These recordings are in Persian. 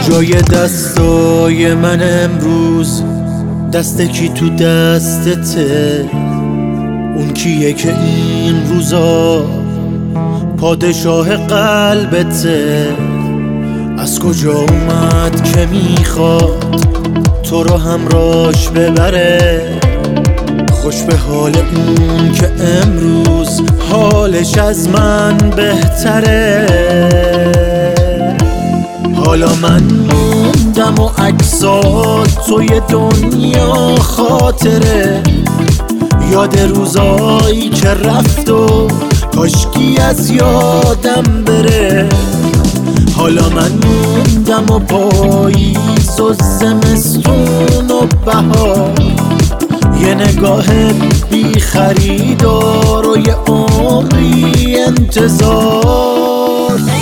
جای دستای من امروز دست کی تو دستته؟ اون کیه که این روزا پادشاه قلبته؟ از کجا اومد که میخواد تو رو همراش ببره؟ خوش به حال اون که امروز حالش از من بهتره. حالا من موندم و عکسات توی دنیا خاطره، یاد روزایی که رفت و کاشکی از یادم بره. حالا من موندم و پاییز و زمستون و بهار، یه نگاه بی خریدار و یه عمری انتظار.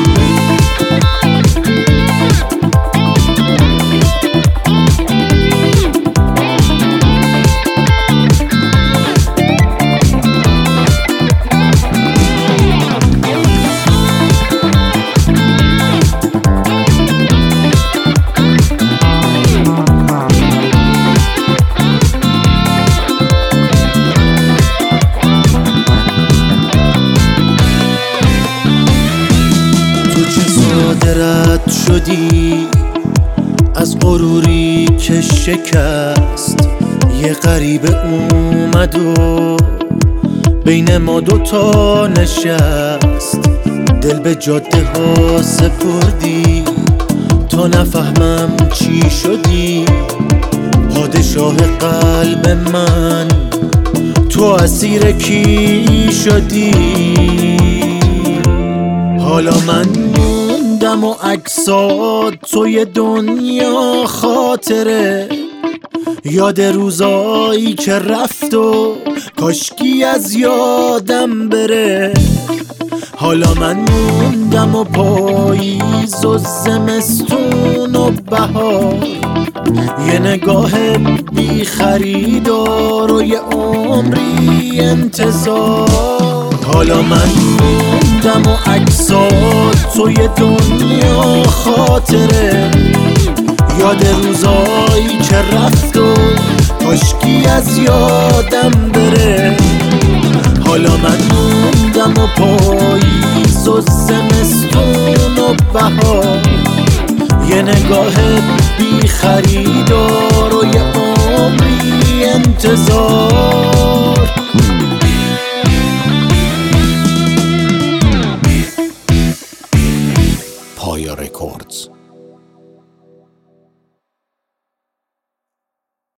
رد شدی از غروری که شکست، یه غریبه اومد و بین ما دوتا نشست. دل به جاده ها سپردی تا نفهمم چی شدی، پادشاه قلب من تو اسیر کی شدی؟ حالا من موندم و عکسات توی دنیا خاطره، یاد روزایی که رفت و کاشکی از یادم بره. حالا من موندم و پاییز و زمستون و بهار، یه نگاه بی خریدار و یه عمری انتظار. حالا من موندم و عکسات توی دنیا خاطره، یاد روزایی که رفت و کاشکی از یادم بره. حالا من موندم و پاییز و زمستون و بهار، یه نگاه بی خریدار و یه عمری انتظار. پایا رکوردز.